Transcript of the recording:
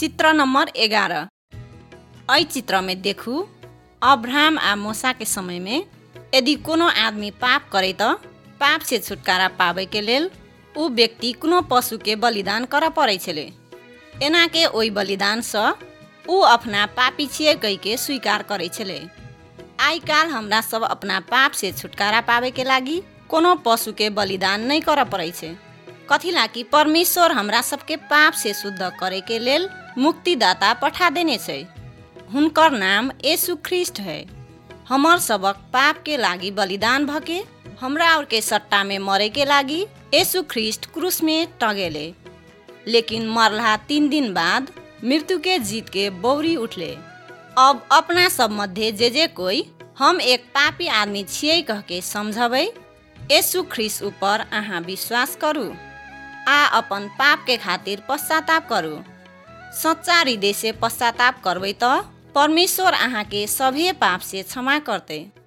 चित्र नंबर 11। एहि चित्र में देखू, अब्राहम आ मूसा के समय में यदि कोनो आदमी पाप करे तो पाप से छुटकारा पावे के लेल उ व्यक्ति कोनो पशु के बलिदान कर पड़े छले। एना के ओहि बलिदान से उ अपना पापी छिए कह के स्वीकार करे छले। आई काल हमरा सब अपना पाप से छुटकारा पावे के लागी कोनो पशु के बलिदान नहीं कर पड़े छे। कथिला कि परमेश्वर हमरा सबके पाप से शुद्ध करे के लेल मुक्तिदाता पठा देने छे। हुनकर नाम यीशु ख्रिस्ट है। हमर सबक पाप के लागी बलिदान भके हमरा और के सट्टा में मरे के लागी यीशु ख्रिस्ट क्रूस में टंगेले, लेकिन मरला 3 दिन बाद मृत्यु के जीत के बौरी उठले। अब अपना सब मध्य जे कोई हम एक पापी आदमी छिए कह के समझबै, यीशु ख्रिस्ट ऊपर अहाँ विश्वास करू आ अपन पाप के खातिर पश्चाताप करू। सच्चा हृदय से पश्चाताप करबै तो परमेश्वर अहाँ के सभी पाप से क्षमा करते।